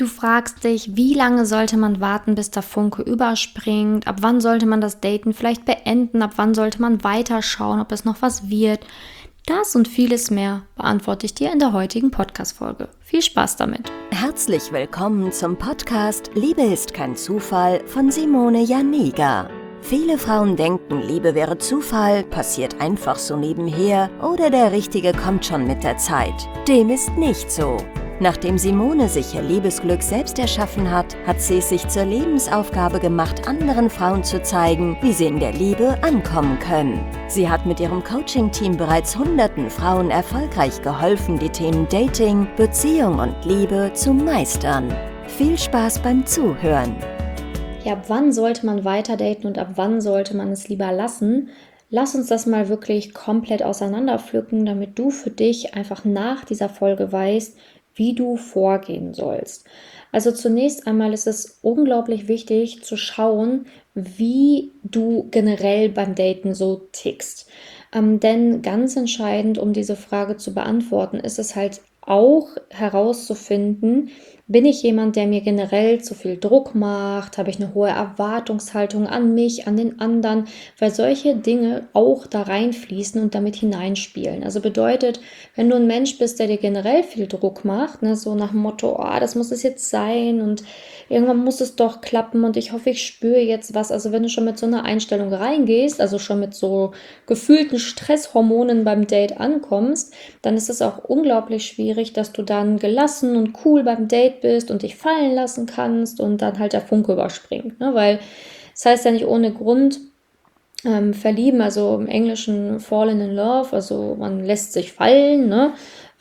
Du fragst dich, wie lange sollte man warten, bis der Funke überspringt? Ab wann sollte man das Daten vielleicht beenden? Ab wann sollte man weiterschauen, ob es noch was wird? Das und vieles mehr beantworte ich dir in der heutigen Podcast-Folge. Viel Spaß damit! Herzlich willkommen zum Podcast Liebe ist kein Zufall von Simone Janiga. Viele Frauen denken, Liebe wäre Zufall, passiert einfach so nebenher oder der Richtige kommt schon mit der Zeit. Dem ist nicht so. Nachdem Simone sich ihr Liebesglück selbst erschaffen hat, hat sie es sich zur Lebensaufgabe gemacht, anderen Frauen zu zeigen, wie sie in der Liebe ankommen können. Sie hat mit ihrem Coaching-Team bereits hunderten Frauen erfolgreich geholfen, die Themen Dating, Beziehung und Liebe zu meistern. Viel Spaß beim Zuhören! Ja, ab wann sollte man weiter daten und ab wann sollte man es lieber lassen? Lass uns das mal wirklich komplett auseinanderpflücken, damit du für dich einfach nach dieser Folge weißt, wie du vorgehen sollst. Also zunächst einmal ist es unglaublich wichtig zu schauen, wie du generell beim Daten so tickst. Denn ganz entscheidend, um diese Frage zu beantworten, ist es halt auch herauszufinden, bin ich jemand, der mir generell zu viel Druck macht? Habe ich eine hohe Erwartungshaltung an mich, an den anderen? Weil solche Dinge auch da reinfließen und damit hineinspielen. Also bedeutet, wenn du ein Mensch bist, der dir generell viel Druck macht, ne, so nach dem Motto, oh, das muss es jetzt sein und irgendwann muss es doch klappen und ich hoffe, ich spüre jetzt was. Also wenn du schon mit so einer Einstellung reingehst, also schon mit so gefühlten Stresshormonen beim Date ankommst, dann ist es auch unglaublich schwierig, dass du dann gelassen und cool beim Date bist und dich fallen lassen kannst und dann halt der Funke überspringt. Ne? Weil das heißt ja nicht ohne Grund verlieben, also im Englischen fallen in love, also man lässt sich fallen. Ne?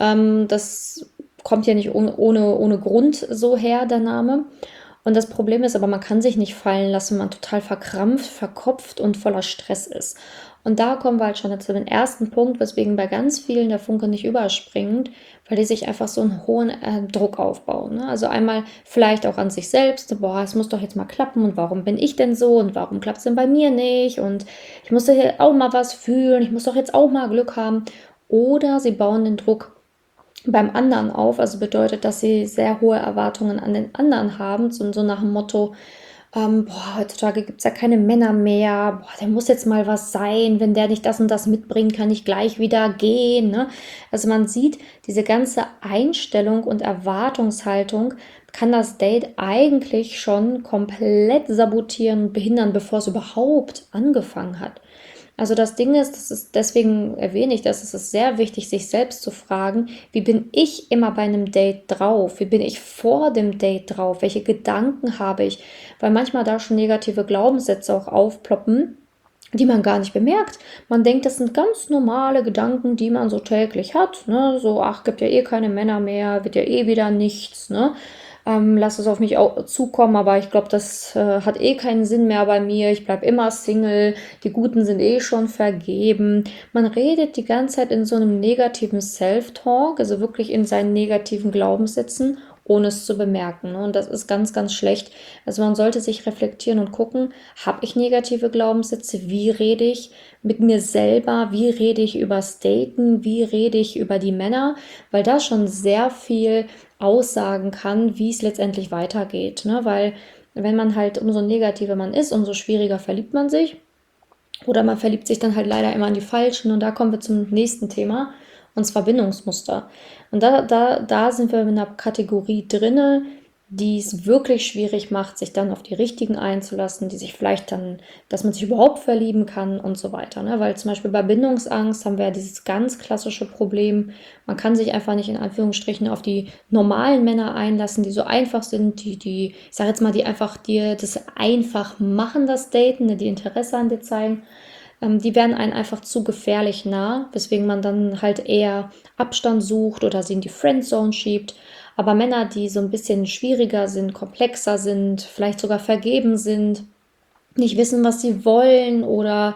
Das kommt ja nicht ohne Grund so her, der Name. Und das Problem ist aber, man kann sich nicht fallen lassen, wenn man total verkrampft, verkopft und voller Stress ist. Und da kommen wir halt schon zu dem ersten Punkt, weswegen bei ganz vielen der Funke nicht überspringt, weil die sich einfach so einen hohen Druck aufbauen. Ne? Also einmal vielleicht auch an sich selbst, boah, es muss doch jetzt mal klappen und warum bin ich denn so und warum klappt es denn bei mir nicht und ich muss doch hier auch mal was fühlen, ich muss doch jetzt auch mal Glück haben. Oder sie bauen den Druck beim anderen auf, also bedeutet, dass sie sehr hohe Erwartungen an den anderen haben, so nach dem Motto, boah, heutzutage gibt es ja keine Männer mehr, boah, der muss jetzt mal was sein, wenn der nicht das und das mitbringt, kann ich gleich wieder gehen. Ne? Also man sieht, diese ganze Einstellung und Erwartungshaltung kann das Date eigentlich schon komplett sabotieren und behindern, bevor es überhaupt angefangen hat. Also das Ding ist, deswegen erwähne ich das, es ist sehr wichtig, sich selbst zu fragen, wie bin ich immer bei einem Date drauf? Wie bin ich vor dem Date drauf? Welche Gedanken habe ich? Weil manchmal da schon negative Glaubenssätze auch aufploppen, die man gar nicht bemerkt. Man denkt, das sind ganz normale Gedanken, die man so täglich hat. Ne? So, ach, gibt ja eh keine Männer mehr, wird ja eh wieder nichts. Ne? Lass es auf mich auch zukommen, aber ich glaube, das hat eh keinen Sinn mehr bei mir. Ich bleibe immer Single, die Guten sind eh schon vergeben. Man redet die ganze Zeit in so einem negativen Self-Talk, also wirklich in seinen negativen Glaubenssätzen, ohne es zu bemerken. Ne? Und das ist ganz, ganz schlecht. Also man sollte sich reflektieren und gucken, habe ich negative Glaubenssätze? Wie rede ich mit mir selber? Wie rede ich übers Daten? Wie rede ich über die Männer? Weil das schon sehr viel aussagen kann, wie es letztendlich weitergeht. Ne? Weil wenn man halt, umso negativer man ist, umso schwieriger verliebt man sich. Oder man verliebt sich dann halt leider immer an die Falschen. Und da kommen wir zum nächsten Thema, und zwar Bindungsmuster. Und da sind wir in einer Kategorie drinne, die es wirklich schwierig macht, sich dann auf die Richtigen einzulassen, die sich vielleicht dann, dass man sich überhaupt verlieben kann und so weiter. Ne? Weil zum Beispiel bei Bindungsangst haben wir ja dieses ganz klassische Problem, man kann sich einfach nicht in Anführungsstrichen auf die normalen Männer einlassen, die so einfach sind, ich sage jetzt mal, die einfach dir das einfach machen, das Daten, ne, die Interesse an dir zeigen. Die werden einen einfach zu gefährlich nah, weswegen man dann halt eher Abstand sucht oder sie in die Friendzone schiebt. Aber Männer, die so ein bisschen schwieriger sind, komplexer sind, vielleicht sogar vergeben sind, nicht wissen, was sie wollen oder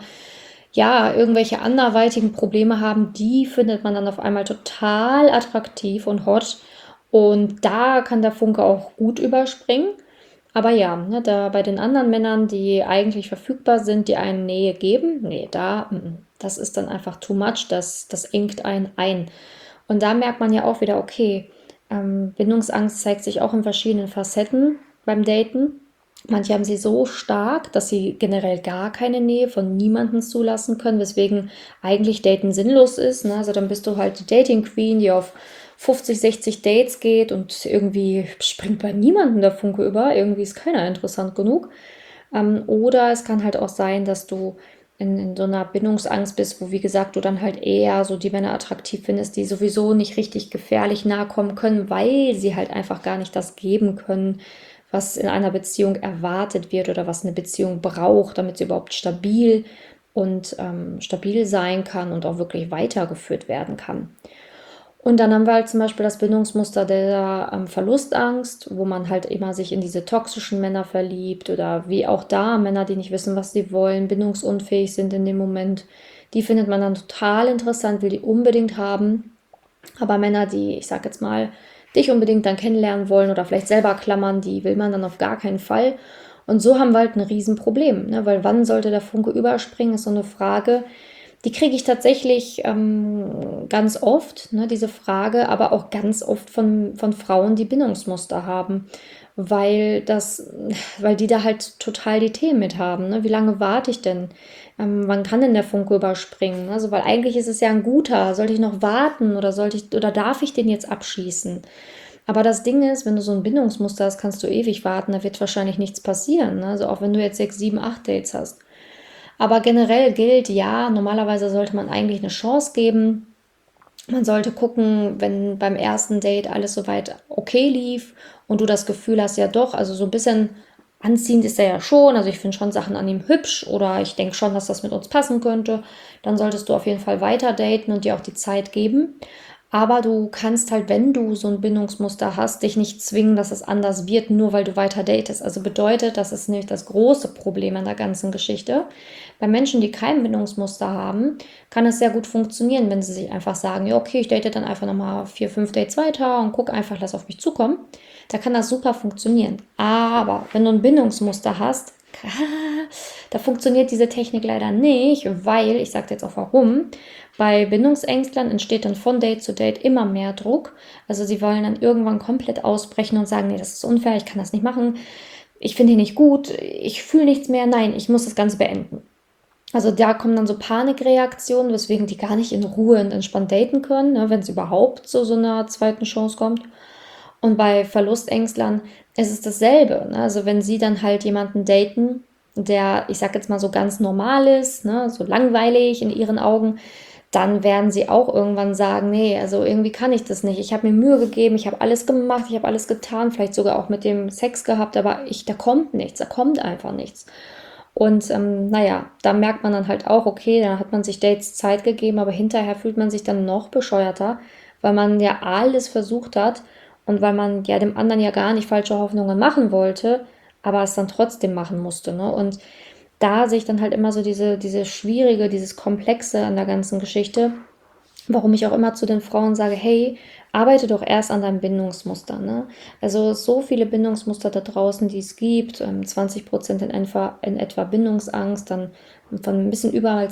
ja, irgendwelche anderweitigen Probleme haben, die findet man dann auf einmal total attraktiv und hot. Und da kann der Funke auch gut überspringen. Aber ja, ne, da bei den anderen Männern, die eigentlich verfügbar sind, die einen Nähe geben, nee, das ist dann einfach too much, das engt einen ein. Und da merkt man ja auch wieder, okay, Bindungsangst zeigt sich auch in verschiedenen Facetten beim Daten. Manche haben sie so stark, dass sie generell gar keine Nähe von niemandem zulassen können, weswegen eigentlich Daten sinnlos ist. Ne? Also dann bist du halt die Dating Queen, die auf 50, 60 Dates geht und irgendwie springt bei niemandem der Funke über. Irgendwie ist keiner interessant genug. Oder es kann halt auch sein, dass du in so einer Bindungsangst bist, wo, wie gesagt, du dann halt eher so die Männer attraktiv findest, die sowieso nicht richtig gefährlich nahe kommen können, weil sie halt einfach gar nicht das geben können, was in einer Beziehung erwartet wird oder was eine Beziehung braucht, damit sie überhaupt stabil sein kann und auch wirklich weitergeführt werden kann. Und dann haben wir halt zum Beispiel das Bindungsmuster der Verlustangst, wo man halt immer sich in diese toxischen Männer verliebt oder wie auch da Männer, die nicht wissen, was sie wollen, bindungsunfähig sind in dem Moment. Die findet man dann total interessant, will die unbedingt haben. Aber Männer, die, ich sag jetzt mal, dich unbedingt dann kennenlernen wollen oder vielleicht selber klammern, die will man dann auf gar keinen Fall. Und so haben wir halt ein Riesenproblem, ne? Weil wann sollte der Funke überspringen, ist so eine Frage. Die kriege ich tatsächlich ganz oft, ne, diese Frage, aber auch ganz oft von Frauen, die Bindungsmuster haben, weil die da halt total die Themen mit haben. Ne? Wie lange warte ich denn? Wann kann denn der Funke überspringen? Also, weil eigentlich ist es ja ein guter. Sollte ich noch warten oder darf ich den jetzt abschließen? Aber das Ding ist, wenn du so ein Bindungsmuster hast, kannst du ewig warten, da wird wahrscheinlich nichts passieren. Ne? Also auch wenn du jetzt 6, 7, 8 Dates hast. Aber generell gilt, ja, normalerweise sollte man eigentlich eine Chance geben. Man sollte gucken, wenn beim ersten Date alles soweit okay lief und du das Gefühl hast, ja doch, also so ein bisschen anziehend ist er ja schon, also ich finde schon Sachen an ihm hübsch oder ich denke schon, dass das mit uns passen könnte, dann solltest du auf jeden Fall weiter daten und dir auch die Zeit geben. Aber du kannst halt, wenn du so ein Bindungsmuster hast, dich nicht zwingen, dass es anders wird, nur weil du weiter datest. Also bedeutet, das ist nämlich das große Problem an der ganzen Geschichte. Bei Menschen, die kein Bindungsmuster haben, kann es sehr gut funktionieren, wenn sie sich einfach sagen, ja okay, ich date dann einfach nochmal 4, 5 Dates weiter und gucke einfach, lass auf mich zukommen. Da kann das super funktionieren. Aber wenn du ein Bindungsmuster hast, da funktioniert diese Technik leider nicht, weil, ich sage jetzt auch warum, bei Bindungsängstlern entsteht dann von Date zu Date immer mehr Druck. Also sie wollen dann irgendwann komplett ausbrechen und sagen, nee, das ist unfair, ich kann das nicht machen, ich finde ihn nicht gut, ich fühle nichts mehr, nein, ich muss das Ganze beenden. Also da kommen dann so Panikreaktionen, weswegen die gar nicht in Ruhe und entspannt daten können, ne, wenn es überhaupt zu so einer zweiten Chance kommt. Und bei Verlustängstlern ist es dasselbe. Ne? Also wenn sie dann halt jemanden daten, der, ich sag jetzt mal so ganz normal ist, ne, so langweilig in ihren Augen, dann werden sie auch irgendwann sagen, nee, also irgendwie kann ich das nicht. Ich habe mir Mühe gegeben, ich habe alles gemacht, ich habe alles getan, vielleicht sogar auch mit dem Sex gehabt, aber da kommt nichts, da kommt einfach nichts. Und naja, da merkt man dann halt auch, okay, da hat man sich Dates Zeit gegeben, aber hinterher fühlt man sich dann noch bescheuerter, weil man ja alles versucht hat und weil man ja dem anderen ja gar nicht falsche Hoffnungen machen wollte, aber es dann trotzdem machen musste. Ne? Und da sehe ich dann halt immer so diese schwierige, dieses Komplexe an der ganzen Geschichte, warum ich auch immer zu den Frauen sage, hey, arbeite doch erst an deinem Bindungsmuster. Ne? Also so viele Bindungsmuster da draußen, die es gibt, 20% in etwa Bindungsangst, dann von ein bisschen über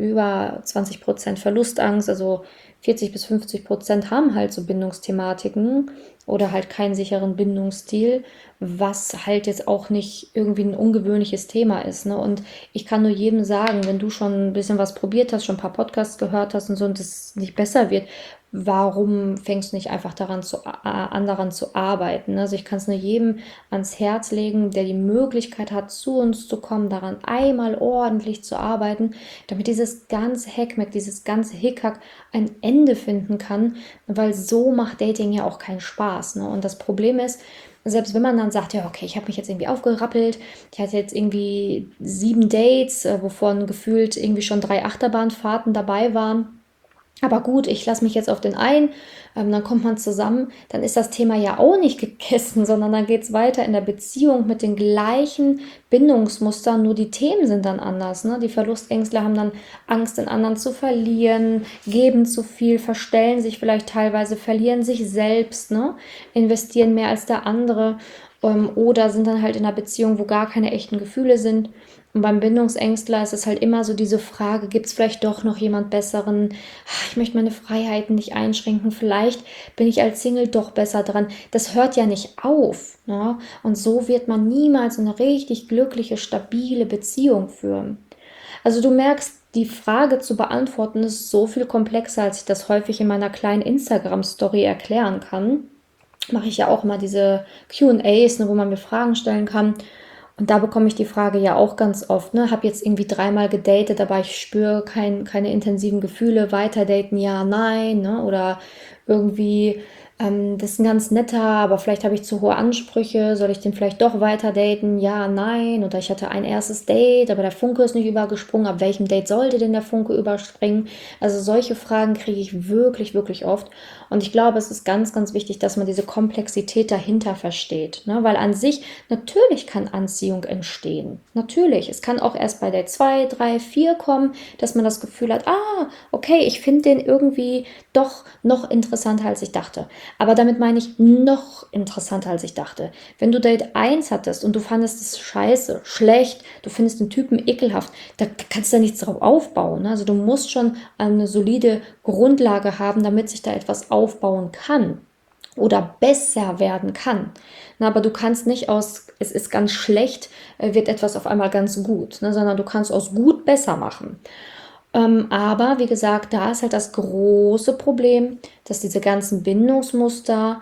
20% Verlustangst, also 40-50% haben halt so Bindungsthematiken oder halt keinen sicheren Bindungsstil, was halt jetzt auch nicht irgendwie ein ungewöhnliches Thema ist. Ne? Und ich kann nur jedem sagen, wenn du schon ein bisschen was probiert hast, schon ein paar Podcasts gehört hast und so und es nicht besser wird, warum fängst du nicht einfach daran zu arbeiten? Also ich kann es nur jedem ans Herz legen, der die Möglichkeit hat, zu uns zu kommen, daran einmal ordentlich zu arbeiten, damit dieses ganze Heckmeck, dieses ganze Hickhack ein Ende finden kann, weil so macht Dating ja auch keinen Spaß. Ne? Und das Problem ist, selbst wenn man dann sagt, ja, okay, ich habe mich jetzt irgendwie aufgerappelt, ich hatte jetzt irgendwie 7 Dates, wovon gefühlt irgendwie schon 3 Achterbahnfahrten dabei waren, aber gut, ich lasse mich jetzt auf den ein, dann kommt man zusammen, dann ist das Thema ja auch nicht gegessen, sondern dann geht es weiter in der Beziehung mit den gleichen Bindungsmustern, nur die Themen sind dann anders. Ne? Die Verlustängstler haben dann Angst, den anderen zu verlieren, geben zu viel, verstellen sich vielleicht teilweise, verlieren sich selbst, ne? Investieren mehr als der andere. oder sind dann halt in einer Beziehung, wo gar keine echten Gefühle sind. Und beim Bindungsängstler ist es halt immer so diese Frage, gibt es vielleicht doch noch jemand Besseren? Ich möchte meine Freiheiten nicht einschränken, vielleicht bin ich als Single doch besser dran. Das hört ja nicht auf. Ne? Und so wird man niemals eine richtig glückliche, stabile Beziehung führen. Also du merkst, die Frage zu beantworten ist so viel komplexer, als ich das häufig in meiner kleinen Instagram-Story erklären kann. Mache ich ja auch immer diese Q&As, ne, wo man mir Fragen stellen kann. Und da bekomme ich die Frage ja auch ganz oft, ne? Habe jetzt irgendwie 3-mal gedatet, aber ich spüre keine intensiven Gefühle. Weiter daten, ja, nein, ne? Oder irgendwie, das ist ein ganz netter, aber vielleicht habe ich zu hohe Ansprüche. Soll ich den vielleicht doch weiter daten? Ja, nein. Oder ich hatte ein erstes Date, aber der Funke ist nicht übergesprungen. Ab welchem Date sollte denn der Funke überspringen? Also solche Fragen kriege ich wirklich, wirklich oft. Und ich glaube, es ist ganz, ganz wichtig, dass man diese Komplexität dahinter versteht. Ne? Weil an sich, natürlich kann Anziehung entstehen. Natürlich. Es kann auch erst bei Date 2, 3, 4 kommen, dass man das Gefühl hat, okay, ich finde den irgendwie doch noch interessanter, als ich dachte. Aber damit meine ich noch interessanter, als ich dachte. Wenn du Date 1 hattest und du fandest es scheiße, schlecht, du findest den Typen ekelhaft, da kannst du ja nichts drauf aufbauen. Ne? Also du musst schon eine solide Grundlage haben, damit sich da etwas aufbauen kann oder besser werden kann. Na, aber du kannst nicht aus, es ist ganz schlecht, wird etwas auf einmal ganz gut, ne? Sondern du kannst aus gut besser machen. Aber wie gesagt, da ist halt das große Problem, dass diese ganzen Bindungsmuster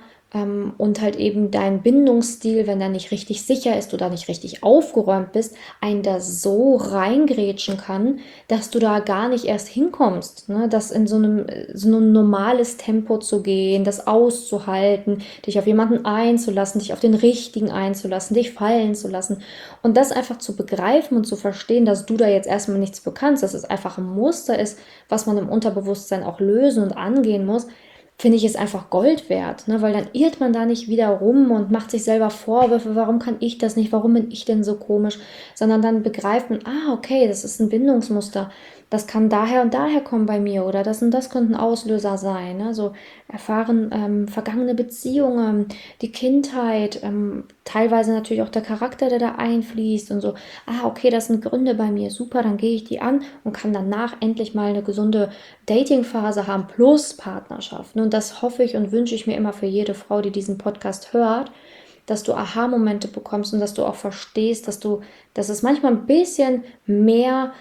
und halt eben dein Bindungsstil, wenn er nicht richtig sicher ist oder nicht richtig aufgeräumt bist, einen da so reingrätschen kann, dass du da gar nicht erst hinkommst. Ne? Das in so einem normales Tempo zu gehen, das auszuhalten, dich auf jemanden einzulassen, dich auf den Richtigen einzulassen, dich fallen zu lassen. Und das einfach zu begreifen und zu verstehen, dass du da jetzt erstmal nichts bekannst, dass es einfach ein Muster ist, was man im Unterbewusstsein auch lösen und angehen muss, finde ich es einfach Gold wert, ne? Weil dann irrt man da nicht wieder rum und macht sich selber Vorwürfe, warum kann ich das nicht, warum bin ich denn so komisch, sondern dann begreift man, okay, das ist ein Bindungsmuster, das kann daher und daher kommen bei mir oder das und das könnte ein Auslöser sein, ne? So erfahren vergangene Beziehungen, die Kindheit, teilweise natürlich auch der Charakter, der da einfließt und so, okay, das sind Gründe bei mir, super, dann gehe ich die an und kann danach endlich mal eine gesunde Datingphase haben plus Partnerschaft. Und das hoffe ich und wünsche ich mir immer für jede Frau, die diesen Podcast hört, dass du Aha-Momente bekommst und dass du auch verstehst, dass es manchmal ein bisschen mehr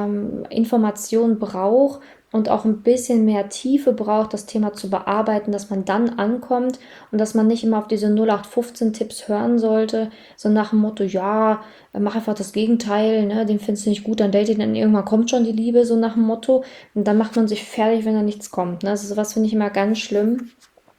Information braucht und auch ein bisschen mehr Tiefe braucht, das Thema zu bearbeiten, dass man dann ankommt und dass man nicht immer auf diese 0815-Tipps hören sollte, so nach dem Motto, ja, mach einfach das Gegenteil, ne, den findest du nicht gut, dann date ihn, dann irgendwann kommt schon die Liebe, so nach dem Motto. Und dann macht man sich fertig, wenn da nichts kommt. Ne? Also sowas finde ich immer ganz schlimm.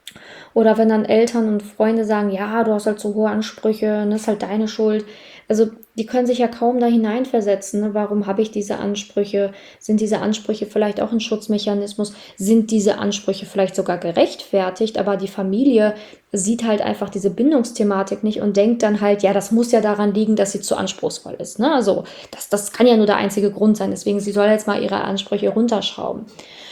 Oder wenn dann Eltern und Freunde sagen, ja, du hast halt so hohe Ansprüche, das ist halt deine Schuld. Also die können sich ja kaum da hineinversetzen. Ne? Warum habe ich diese Ansprüche? Sind diese Ansprüche vielleicht auch ein Schutzmechanismus? Sind diese Ansprüche vielleicht sogar gerechtfertigt? Aber die Familie sieht halt einfach diese Bindungsthematik nicht und denkt dann halt, ja, das muss ja daran liegen, dass sie zu anspruchsvoll ist. Ne? Also das kann ja nur der einzige Grund sein. Deswegen, sie soll jetzt mal ihre Ansprüche runterschrauben.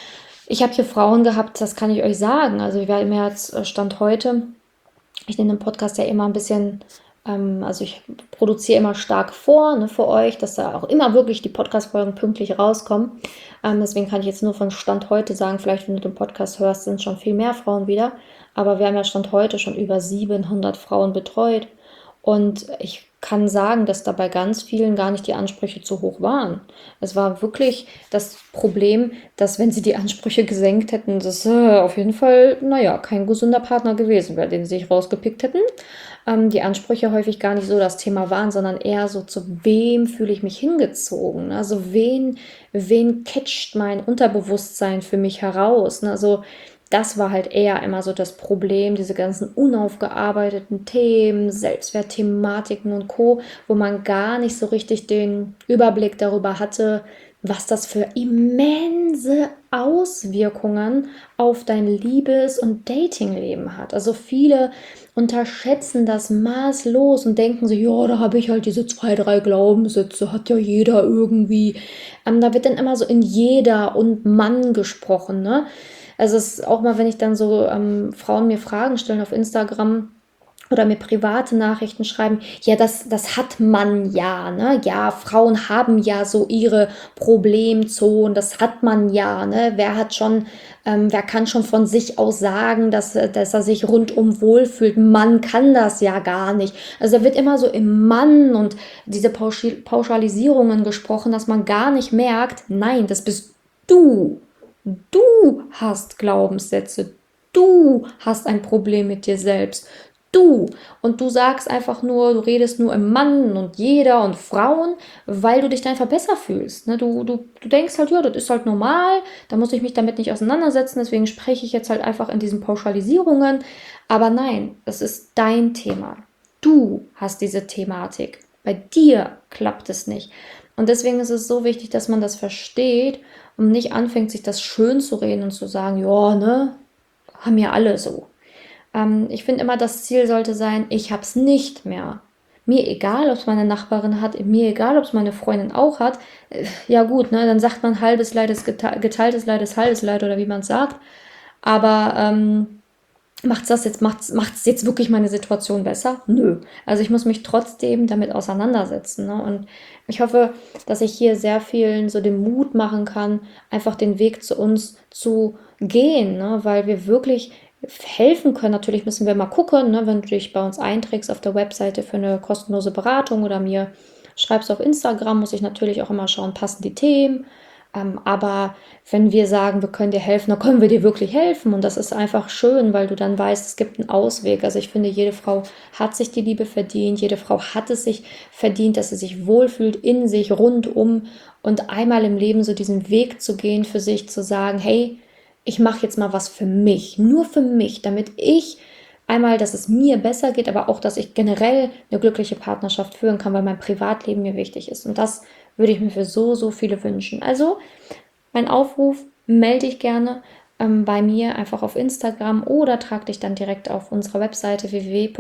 Ich habe hier Frauen gehabt, das kann ich euch sagen. Also wir haben jetzt Stand heute. Ich nehme den Podcast ja immer ein bisschen, also ich produziere immer stark vor, ne, für euch, dass da auch immer wirklich die Podcast-Folgen pünktlich rauskommen. Deswegen kann ich jetzt nur von Stand heute sagen, vielleicht wenn du den Podcast hörst, sind schon viel mehr Frauen wieder. Aber wir haben ja Stand heute schon über 700 Frauen betreut. Und ich kann sagen, dass da bei ganz vielen gar nicht die Ansprüche zu hoch waren. Es war wirklich das Problem, dass wenn sie die Ansprüche gesenkt hätten, das auf jeden Fall, naja, kein gesunder Partner gewesen wäre, den sie sich rausgepickt hätten. Die Ansprüche häufig gar nicht so das Thema waren, sondern eher so, zu wem fühle ich mich hingezogen? Also wen catcht mein Unterbewusstsein für mich heraus? Also das war halt eher immer so das Problem, diese ganzen unaufgearbeiteten Themen, Selbstwertthematiken und Co., wo man gar nicht so richtig den Überblick darüber hatte, was das für immense Auswirkungen auf dein Liebes- und Datingleben hat. Also viele unterschätzen das maßlos und denken sich, ja, da habe ich halt diese 2, 3 Glaubenssätze, hat ja jeder irgendwie. Da wird dann immer so in jeder und Mann gesprochen, ne? Also es ist auch mal, wenn ich dann so Frauen mir Fragen stellen auf Instagram oder mir private Nachrichten schreiben, ja, das hat man ja, ne? Ja, Frauen haben ja so ihre Problemzonen, das hat man ja, ne? Wer kann schon von sich aus sagen, dass er sich rundum wohlfühlt? Man kann das ja gar nicht. Also da wird immer so im Mann und diese Pauschalisierungen gesprochen, dass man gar nicht merkt, nein, das bist du. Du hast Glaubenssätze. Du hast ein Problem mit dir selbst. Du. Und du sagst einfach nur, du redest nur im Mann und jeder und Frauen, weil du dich dann einfach besser fühlst. Ne? Du denkst halt, ja, das ist halt normal, da muss ich mich damit nicht auseinandersetzen, deswegen spreche ich jetzt halt einfach in diesen Pauschalisierungen. Aber nein, das ist dein Thema. Du hast diese Thematik. Bei dir klappt es nicht. Und deswegen ist es so wichtig, dass man das versteht und nicht anfängt, sich das schön zu reden und zu sagen, ja, ne, haben ja alle so. Ich finde immer, das Ziel sollte sein, ich habe es nicht mehr. Mir egal, ob es meine Nachbarin hat, mir egal, ob es meine Freundin auch hat. Ja gut, ne, dann sagt man halbes Leid ist geteiltes Leid ist halbes Leid oder wie man es sagt. Aber macht's jetzt wirklich meine Situation besser? Nö. Also ich muss mich trotzdem damit auseinandersetzen. Ne? Und ich hoffe, dass ich hier sehr vielen so den Mut machen kann, einfach den Weg zu uns zu gehen, ne? Weil wir wirklich helfen können. Natürlich müssen wir mal gucken, ne? Wenn du dich bei uns einträgst auf der Webseite für eine kostenlose Beratung oder mir schreibst auf Instagram, muss ich natürlich auch immer schauen, passen die Themen. Aber wenn wir sagen, wir können dir helfen, dann können wir dir wirklich helfen. Und das ist einfach schön, weil du dann weißt, es gibt einen Ausweg. Also ich finde, jede Frau hat sich die Liebe verdient. Jede Frau hat es sich verdient, dass sie sich wohlfühlt in sich, rundum. Und einmal im Leben so diesen Weg zu gehen, für sich zu sagen, hey, ich mache jetzt mal was für mich, nur für mich, damit ich einmal, dass es mir besser geht, aber auch, dass ich generell eine glückliche Partnerschaft führen kann, weil mein Privatleben mir wichtig ist. Und das würde ich mir für so, so viele wünschen. Also, mein Aufruf, melde dich gerne bei mir einfach auf Instagram oder trag dich dann direkt auf unserer Webseite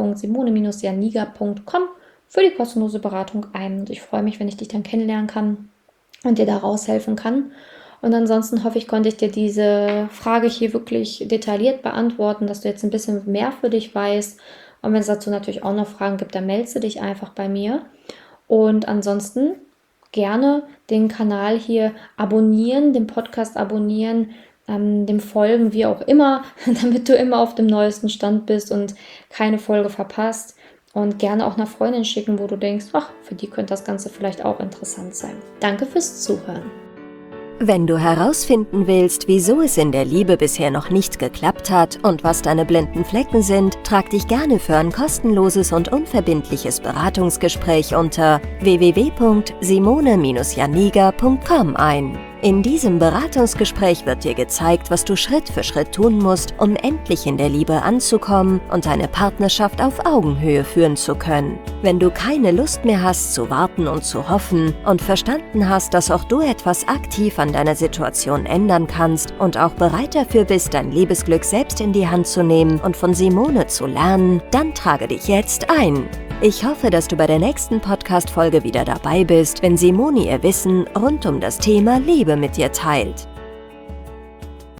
www.simone-janiga.com für die kostenlose Beratung ein. Und ich freue mich, wenn ich dich dann kennenlernen kann und dir da raushelfen kann. Und ansonsten hoffe ich, konnte ich dir diese Frage hier wirklich detailliert beantworten, dass du jetzt ein bisschen mehr für dich weißt. Und wenn es dazu natürlich auch noch Fragen gibt, dann meldest du dich einfach bei mir. Und ansonsten gerne den Kanal hier abonnieren, den Podcast abonnieren, dem folgen, wie auch immer, damit du immer auf dem neuesten Stand bist und keine Folge verpasst. Und gerne auch einer Freundin schicken, wo du denkst, ach, für die könnte das Ganze vielleicht auch interessant sein. Danke fürs Zuhören. Wenn du herausfinden willst, wieso es in der Liebe bisher noch nicht geklappt hat und was deine blinden Flecken sind, trag dich gerne für ein kostenloses und unverbindliches Beratungsgespräch unter www.simone-janiga.com ein. In diesem Beratungsgespräch wird dir gezeigt, was du Schritt für Schritt tun musst, um endlich in der Liebe anzukommen und deine Partnerschaft auf Augenhöhe führen zu können. Wenn du keine Lust mehr hast zu warten und zu hoffen und verstanden hast, dass auch du etwas aktiv an deiner Situation ändern kannst und auch bereit dafür bist, dein Liebesglück selbst in die Hand zu nehmen und von Simone zu lernen, dann trage dich jetzt ein. Ich hoffe, dass du bei der nächsten Podcast-Folge wieder dabei bist, wenn Simone ihr Wissen rund um das Thema Liebe mit dir teilt.